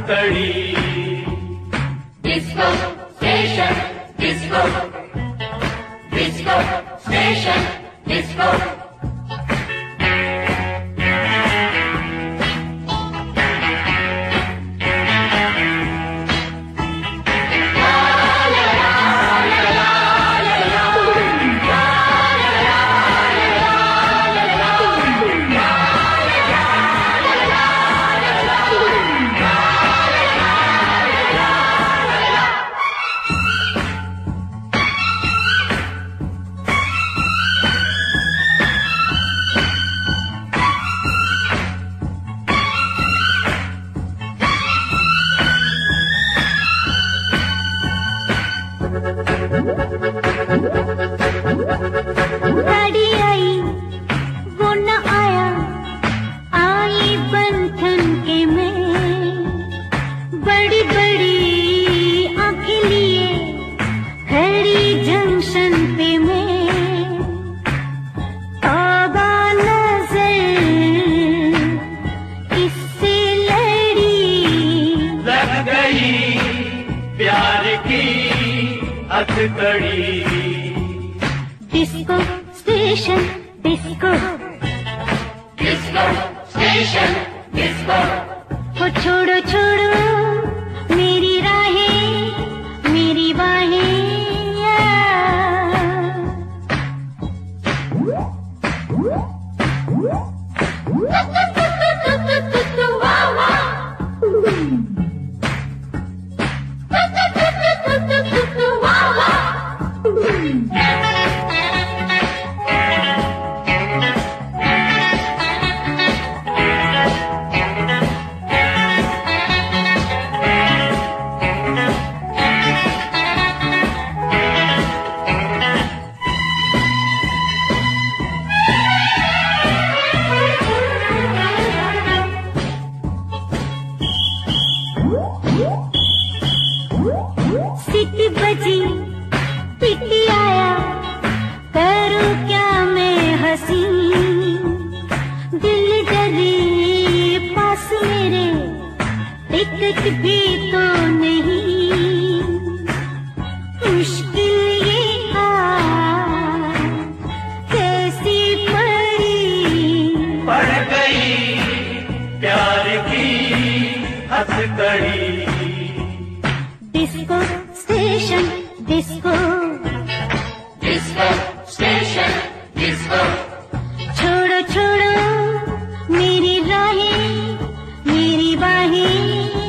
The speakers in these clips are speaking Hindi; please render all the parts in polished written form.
हथकड़ी। Disco station disco, disco station disco. गाड़ी आई वो न आया, आई बंधन के में। बड़ी बड़ी आंखें लिए खड़ी जंक्शन पे मैं। तौबा नजर इससे लड़ी, लग गई प्यार की हथकड़ी। Disco station disco, disco station disco. हो छोड़ो छोड़ो मेरी राहें मेरी बाहें। सिटी बजी पिटी आया, करूं क्या मैं हंसी। दिल डरे पास मेरे, टिकट भी तो नहीं। मुश्किल ये कैसी पड़ गई प्यार की हथकड़ी। Disco station disco, disco station disco. छोड़ो छोड़ो मेरी राहें मेरी बाहें।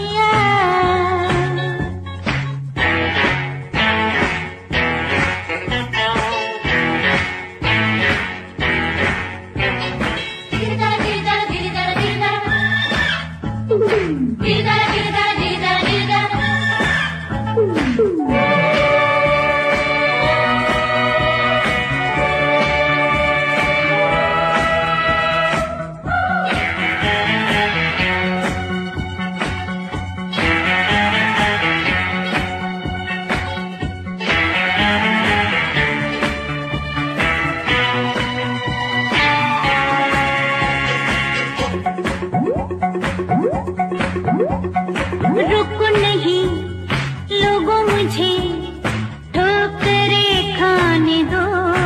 रुको नहीं लोगों मुझे ठोकरें खाने दो।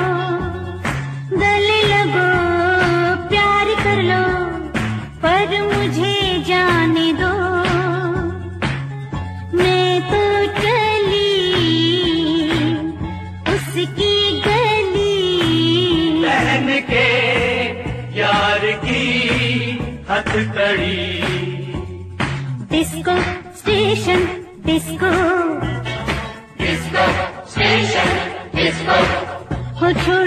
गले लगो प्यार कर लो पर मुझे जाने दो। मैं तो चली उसकी गली, पहन के यार की हथकड़ी। Disco station disco, disco station disco. हो छोड़ो